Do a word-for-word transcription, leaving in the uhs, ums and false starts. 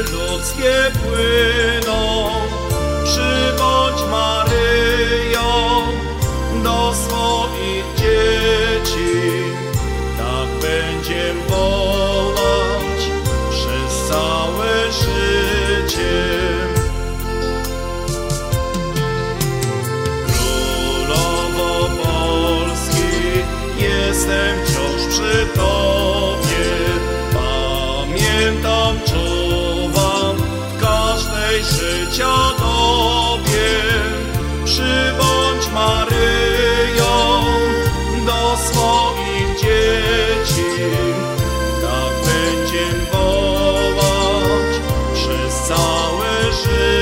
ludzkie płyną. Przybądź, Maryjo, do swoich dzieci, tak będziem wołać przez całe życie. Królowo Polski, jestem wciąż przy Tobie, pamiętam, czuwam w każdej życia dobie. Przybądź, Maryjo, do swoich dzieci, tak będziem wołać przez całe życie.